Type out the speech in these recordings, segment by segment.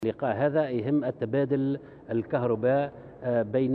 اللقاء هذا يهم التبادل الكهرباء بين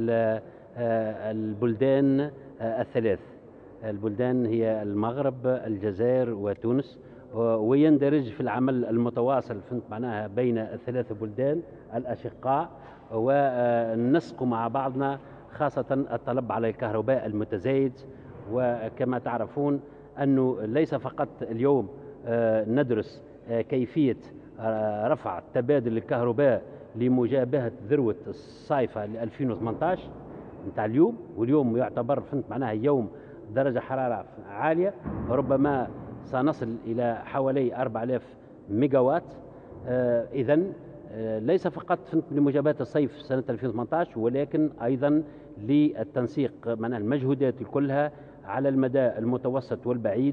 البلدان الثلاث. البلدان هي المغرب، الجزائر وتونس، ويندرج في العمل المتواصل معناها بين الثلاث بلدان الأشقاء، ونسق مع بعضنا خاصة الطلب على الكهرباء المتزايد. وكما تعرفون أنه ليس فقط اليوم ندرس كيفية رفع تبادل الكهرباء لمجابهة ذروة الصيف 2018 نتاع اليوم، واليوم يعتبر معناها يوم درجة حرارة عالية، ربما سنصل إلى حوالي 4000 ميجاوات. إذن ليس فقط لمجابهة الصيف سنة 2018، ولكن أيضا للتنسيق معناها المجهودات كلها على المدى المتوسط والبعيد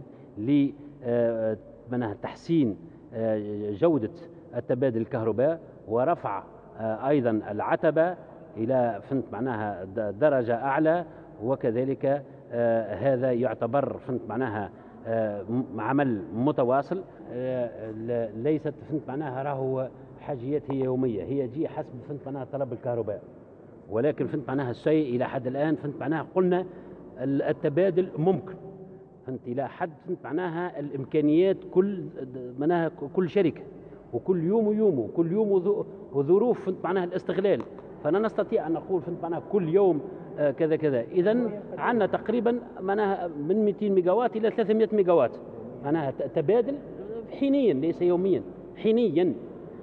تحسين جودة التبادل الكهرباء، ورفع أيضا العتبة إلى معناها درجة أعلى. وكذلك هذا يعتبر معناها عمل متواصل، ليست معناها راهو حاجيات هي يومية، هي جي حسب معناها طلب الكهرباء. ولكن معناها الشيء إلى حد الآن معناها قلنا التبادل ممكن إلى حد معناها الإمكانيات كل شركة، وكل يوم وكل يوم وظروف معناها الاستغلال. فلا نستطيع أن نقول معناها كل يوم كذا كذا. إذن عندنا تقريبا معناها من 200 ميجاوات إلى 300 ميجاوات معناها تبادل حينيا، ليس يوميا، حينيا.